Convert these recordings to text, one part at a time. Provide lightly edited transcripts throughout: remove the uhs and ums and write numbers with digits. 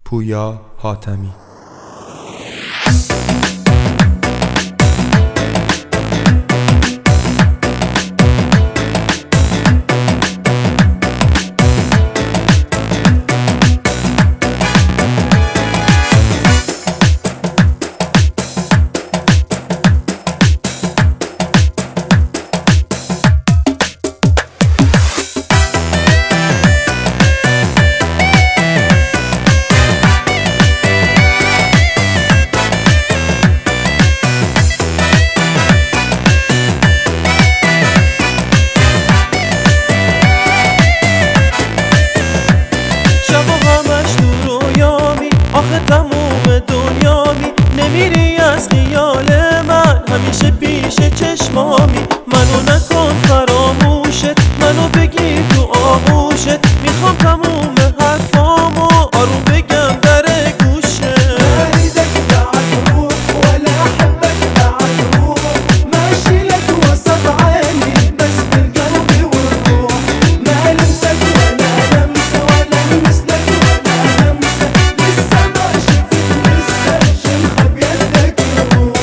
پویا حاتمی. آخه تموم دنیامی، نمیری از خیال من، همیشه پیش چشمامی. منو نکن فراموشت، منو بگیر تو آغوشت، میخوام تموم حرفامو آروم بگم در گوشت. ما اريدك بعد روح ولا احبك بعد روح، ماشي لك وسط عيني بس بالقلب والروح، ما لمسك ولا لمس ولا لمس لك ولا همسة، لسه ما شفت لسه شمخة بيدك روح.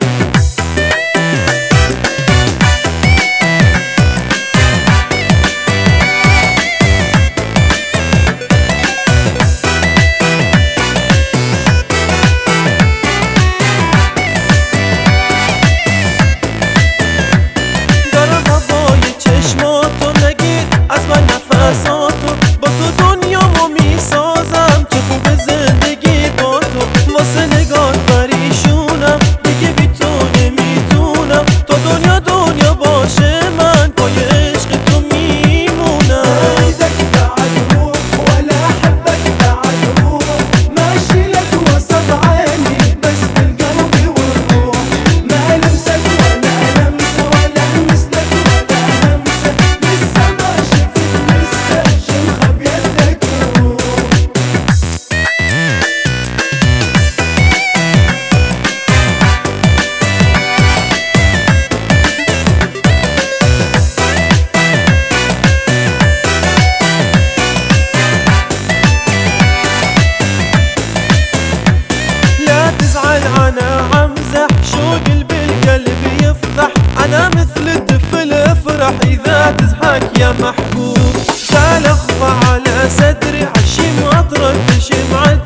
چشماتو نگیر از من نفساتو، با تو دنیامو میسازم که خوب زندگی با تو. واسه نگاه پریشونم دیگه بی تو نمیتونم، تا دنیا دنیا باشه من پای عشق تو میمونم. ما اريدك بعد روح ولا احبك بعد روح، ماشي لك وسط عيني بس بالقلب والروح، ما لمسك ولا لمس ولا لمس لك ولا همسة، لسه ما شفت لسه شمخة بيدك روح. لا تزعل انا عمزح، شوق بالقلب يفضح، انا مثل الطفل افرح اذا تضحك يا محبوب. تعال اخفى على صدري عالشي ما تردش معي